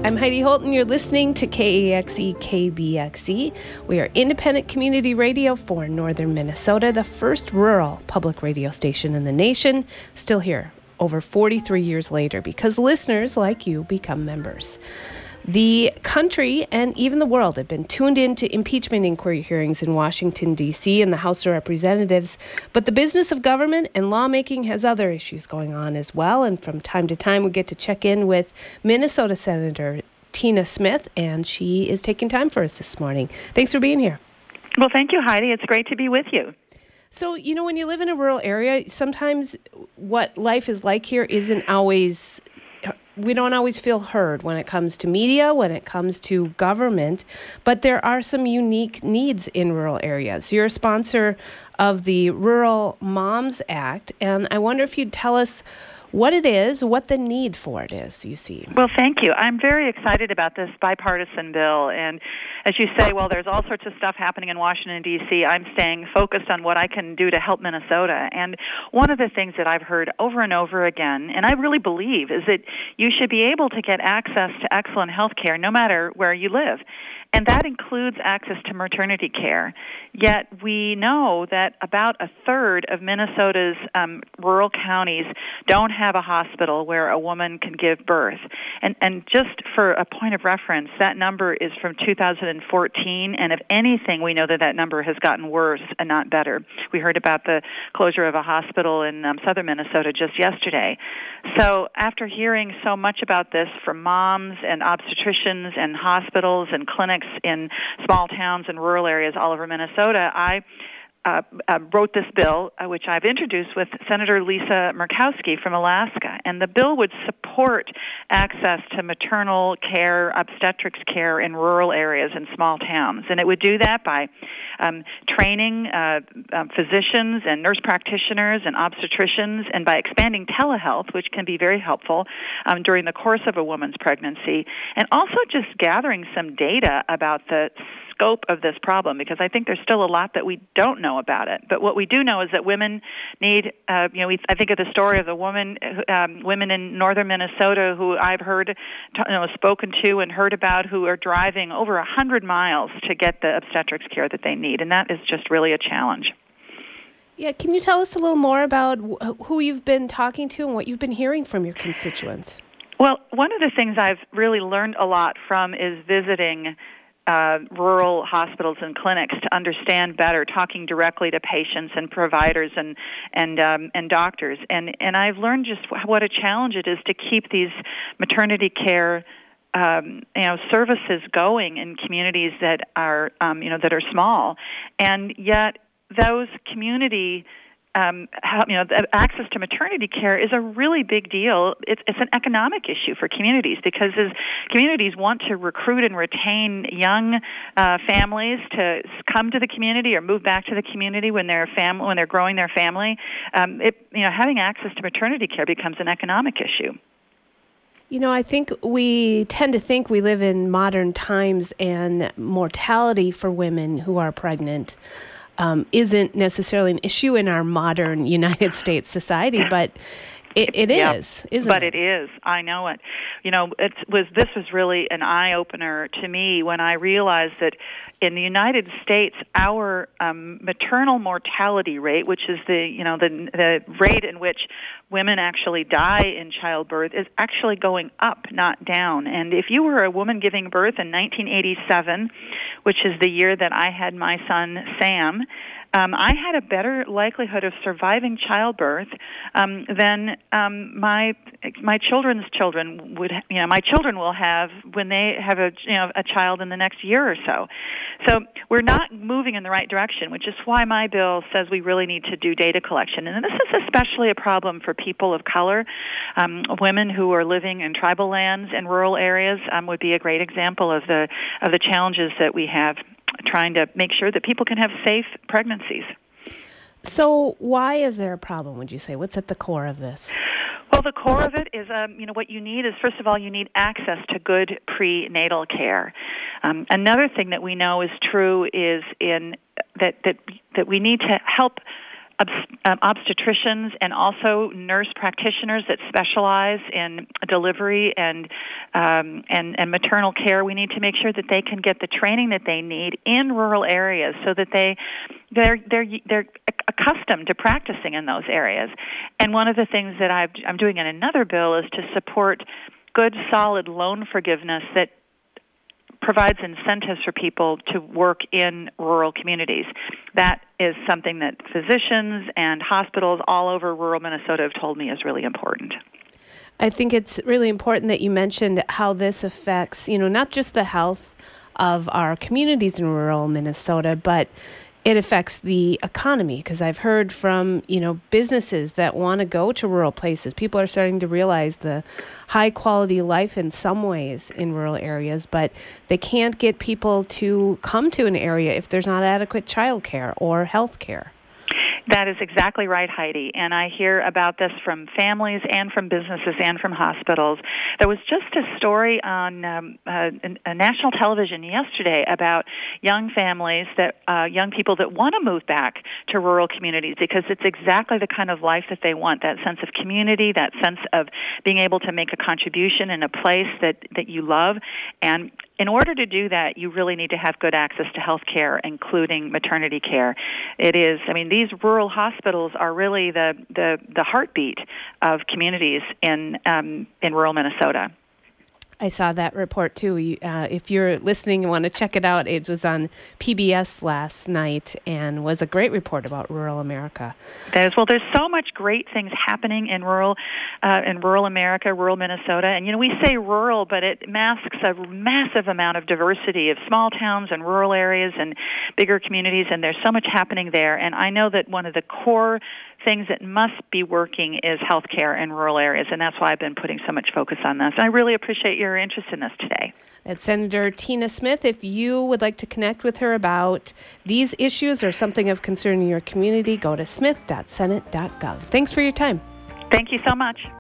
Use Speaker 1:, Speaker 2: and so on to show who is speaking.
Speaker 1: I'm Heidi Holt, and you're listening to KAXE KBXE. We are independent community radio for northern Minnesota, the first rural public radio station in the nation, still here over 43 years later because listeners like you become members. The country and even the world have been tuned into impeachment inquiry hearings in Washington, D.C. and the House of Representatives. But the business of government and lawmaking has other issues going on as well. And from time to time, we get to check in with Minnesota Senator Tina Smith, and she is taking time for us this morning. Thanks for being here.
Speaker 2: Well, thank you, Heidi. It's great to be with you.
Speaker 1: So, you know, when you live in a rural area, sometimes what life is like here isn't always... We don't always feel heard when it comes to media, when it comes to government, but there are some unique needs in rural areas. You're a sponsor of the Rural Moms Act, and I wonder if you'd tell us what it is, what the need for it is, you see.
Speaker 2: Well, thank you. I'm very excited about this bipartisan bill. And as you say, well, there's all sorts of stuff happening in Washington, D.C. I'm staying focused on what I can do to help Minnesota. And one of the things that I've heard over and over again, and I really believe, is that you should be able to get access to excellent health care no matter where you live. And that includes access to maternity care. Yet we know that about a third of Minnesota's rural counties don't have a hospital where a woman can give birth. And just for a point of reference, that number is from 2014, and if anything, we know that that number has gotten worse and not better. We heard about the closure of a hospital in southern Minnesota just yesterday. So after hearing so much about this from moms and obstetricians and hospitals and clinics in small towns and rural areas all over Minnesota, I wrote this bill, which I've introduced with Senator Lisa Murkowski from Alaska. And the bill would support access to maternal care, obstetrics care in rural areas and small towns. And it would do that by training physicians and nurse practitioners and obstetricians, and by expanding telehealth, which can be very helpful during the course of a woman's pregnancy, and also just gathering some data about the scope of this problem, because I think there's still a lot that we don't know about it. But what we do know is that women need, I think of the story of the women in northern Minnesota who I've heard, spoken to and heard about, who are driving over 100 miles to get the obstetrics care that they need, and that is just really a challenge.
Speaker 1: Yeah, can you tell us a little more about who you've been talking to and what you've been hearing from your constituents? Well,
Speaker 2: one of the things I've really learned a lot from is visiting rural hospitals and clinics to understand better, talking directly to patients and providers and doctors. And I've learned just what a challenge it is to keep these maternity care services going in communities that are that are small, and yet those community access to maternity care is a really big deal. It's an economic issue for communities, because as communities want to recruit and retain young families to come to the community or move back to the community when they're growing their family, having access to maternity care becomes an economic issue.
Speaker 1: You know, I think we tend to think we live in modern times, and mortality for women who are pregnant isn't necessarily an issue in our modern United States society, but it is, isn't it?
Speaker 2: But it is. I know it. This was really an eye-opener to me when I realized that in the United States, our maternal mortality rate, which is the rate in which women actually die in childbirth, is actually going up, not down. And if you were a woman giving birth in 1987, which is the year that I had my son Sam, I had a better likelihood of surviving childbirth than my children's children would. My children will have when they have a child in the next year or so. So we're not moving in the right direction, which is why my bill says we really need to do data collection. And this is especially a problem for people of color. Women who are living in tribal lands and rural areas would be a great example of the challenges that we have trying to make sure that people can have safe pregnancies.
Speaker 1: So why is there a problem, would you say? What's at the core of this?
Speaker 2: Well, the core of it is, what you need is, first of all, you need access to good prenatal care. Another thing that we know is true is that we need to help obstetricians and also nurse practitioners that specialize in delivery and maternal care. We need to make sure that they can get the training that they need in rural areas so that they're accustomed to practicing in those areas. And one of the things that I'm doing in another bill is to support good, solid loan forgiveness that provides incentives for people to work in rural communities. That is something that physicians and hospitals all over rural Minnesota have told me is really important.
Speaker 1: I think it's really important that you mentioned how this affects, not just the health of our communities in rural Minnesota, but it affects the economy, because I've heard from, businesses that want to go to rural places. People are starting to realize the high quality life in some ways in rural areas, but they can't get people to come to an area if there's not adequate child care or health care.
Speaker 2: That is exactly right, Heidi. And I hear about this from families and from businesses and from hospitals. There was just a story on national television yesterday about young families, young people that want to move back to rural communities because it's exactly the kind of life that they want, that sense of community, that sense of being able to make a contribution in a place that you love. And in order to do that, you really need to have good access to health care, including maternity care. These rural hospitals are really the heartbeat of communities in rural Minnesota.
Speaker 1: I saw that report too. If you're listening and want to check it out, it was on PBS last night and was a great report about rural America.
Speaker 2: There's so much great things happening in rural America, rural Minnesota. And, we say rural, but it masks a massive amount of diversity of small towns and rural areas and bigger communities, and there's so much happening there. And I know that one of the core things that must be working is health care in rural areas, and that's why I've been putting so much focus on this. And I really appreciate your interest in this today.
Speaker 1: That's Senator Tina Smith. If you would like to connect with her about these issues or something of concern in your community, go to smith.senate.gov. Thanks for your time.
Speaker 2: Thank you so much.